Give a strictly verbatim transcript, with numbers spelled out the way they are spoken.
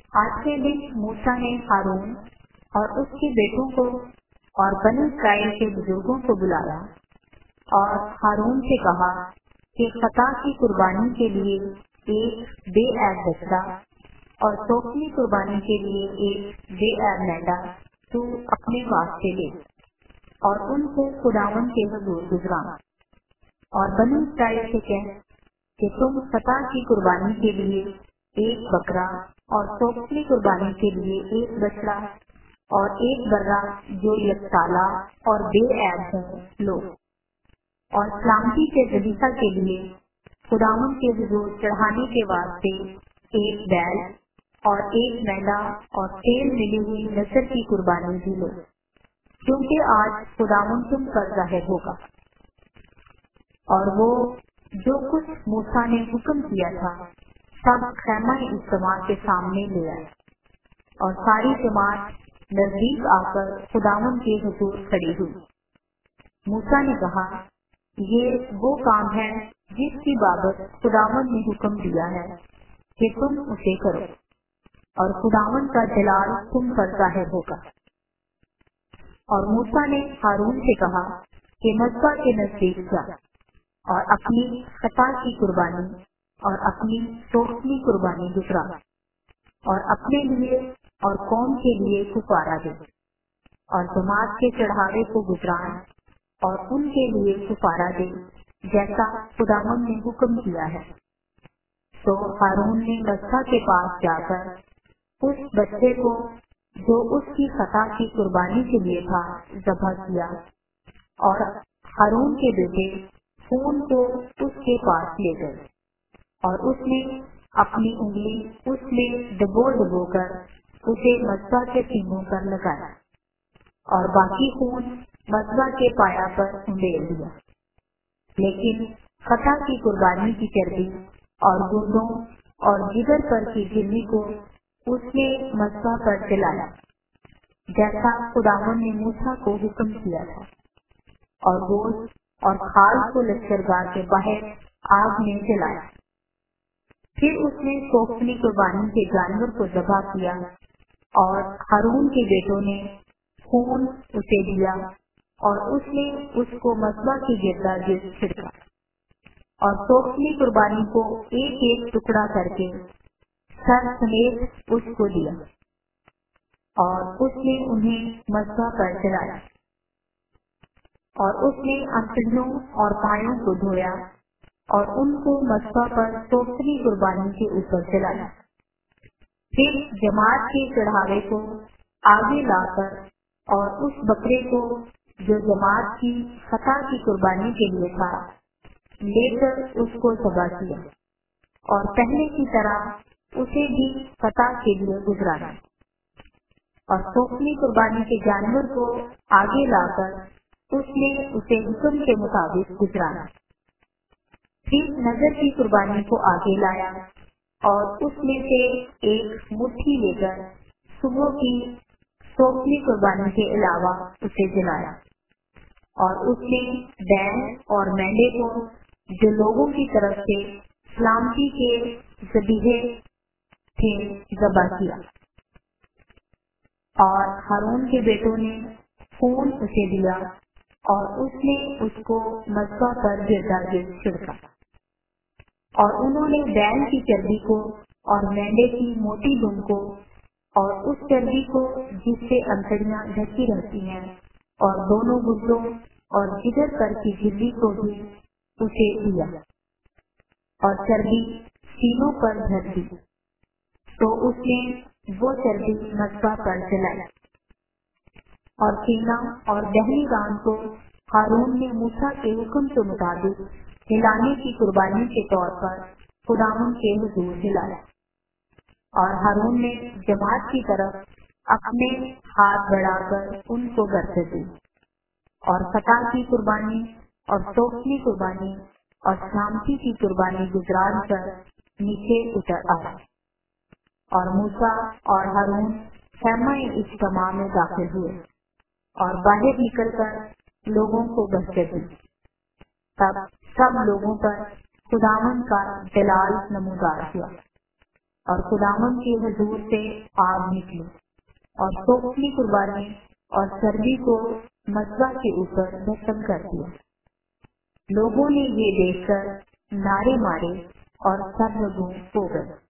آٹھویں دن موسیٰ نے ہارون اور اس کے بیٹوں کو اور بنی اسرائیل کے بزرگوں کو بلایا اور ہارون سے کہا کہ خطا کی قربانی کے لیے ایک بے عیب بچڑا اور سوکھلی قربانی کے لیے ایک بے عیب مینڈا تو اپنے واسطے لے اور ان کو خداوند کے حضور گزرانا، اور بنی اسرائیل سے کہہ کہ تم خطا کی قربانی کے لیے ایک بکرا اور سوکھلی قربانی کے لیے ایک بچڑا اور ایک برا جو یکسالہ اور بے عیب ہے لو، اور سلامتی کے ذبیحہ کے لیے خداوند کے حضور چڑھانے کے واسطے ایک بیل اور ایک مینڈا اور تیل ملی ہوئی نذر کی قربانی بھی لو، کیونکہ آج خداوند تم پر ظاہر ہوگا۔ اور وہ جو کچھ موسیٰ نے حکم کیا تھا سب خیمہ اجتماع کے سامنے لے آئے، اور ساری جماعت نزدیک آ کر خداوند کے حضور کھڑی ہوئی۔ موسیٰ نے کہا، یہ وہ کام ہے جس کی بابت خداوند نے حکم دیا ہے کہ تم اسے کرو، اور خداوند کا جلال تم پر ظاہر ہوگا۔ اور موسیٰ نے ہارون سے کہا کہ مذبح کے نزدیک جا اور اپنی خطا کی قربانی اور اپنی سوکھلی قربانی گزرا، اور اپنے لیے اور قوم کے لیے کفارہ دے، اور جماعت کے چڑھاوے کو گزران اور ان کے لیے کفارہ دے جیسا خداوند نے حکم کیا ہے۔ تو ہارون نے مذبح کے پاس جا کر اس بچے کو جو اس کی خطا کی قربانی کے لیے تھا ذبح کیا، اور ہارون کے بیٹے خون کو اس کے پاس لے گئے، اور اس نے اپنی انگلی اس میں ڈبو ڈبو کر اسے مذبح کے سینگوں پر لگایا، اور باقی خون مذبح کے پایا پر انڈیل دیا، لیکن خطا کی قربانی کی چربی اور گردوں اور جگر پر کی گرمی کو اس نے مذبح پر جلایا جیسا خداوند نے موسیٰ کو حکم کیا تھا، اور گوشت اور کھال کو لشکرگاہ کے باہر آگ میں جلایا۔ پھر اس نے سوکھلی قربانی کے جانور کو ذبح کیا، اور ہارون کے بیٹوں نے خون اسے دیا، اور اس نے اس کو مذبح کی گردا گرد چھڑکا، اور سوکھلی قربانی کو ایک ایک ٹکڑا کر کے سر سمیت اس کو دیا، اور اس نے انہیں مذبح پر جلایا، اور اس نے انگلیوں اور پایوں کو دھویا اور ان کو مذبح پر سوکھلی قربانی کے اوپر جلایا۔ پھر جماعت کے چڑھاوے کو آگے لا کر اور اس بکرے کو جو جماعت کی خطا کی قربانی کے لیے تھا لے کر اس کو ذبح کیا، اور پہلے کی طرح اسے بھی خطا کے لیے گزرانا، اور سوکھلی قربانی کے جانور کو آگے لا کر اس نے اسے حکم کے مطابق گزرانا۔ پھر نذر کی قربانی کو آگے لایا، اور اس میں سے ایک مٹھی لے کر صبح کی سوکھلی قربانی کے علاوہ اسے جلایا، اور اس نے بیل اور مینڈے کو جو لوگوں کی طرف سے سلامتی کے ذبیحے تھے ذبح کیا، اور ہارون کے بیٹوں نے خون اسے دیا، اور اس نے اس کو مذبح پر گردا گرد چھڑکا، اور انہوں نے بیل کی چربی کو اور مینڈے کی موٹی دم کو اور اس چربی کو جس سے انتڑیاں ڈھکی رہتی ہیں اور دونوں گردوں اور جگر پر کی جھلی کو بھی اسے دیا، اور چربی سینوں پر دھر دی، تو اس نے وہ چربی مذبح پر جلائی، اور سینہ اور دہنی ران کو ہارون نے موسیٰ کے حکم کے مطابق ہلانے کی قربانی کے طور پر خداوند کے حضور ہلایا، اور ہارون نے جماعت کی طرف اپنے ہاتھ بڑھا کر ان کو برکت دی، اور خطا کی قربانی اور سوکھلی قربانی اور سلامتی کی قربانی گزران کر نیچے اتر آیا، اور موسیٰ اور ہارون خیمہ اجتماع میں داخل ہوئے اور باہر نکل کر لوگوں کو برکت دی۔ تب سب لوگوں پر خداوند کا جلال نمودار ہوا، اور خداوند کے حضور سے آگ نکلی اور سوکھلی قربانی اور چربی کو مذبح کے اوپر دفن کر دیا۔ لوگوں نے یہ دیکھ کر نعرے مارے اور سرنگوں ہو گئے۔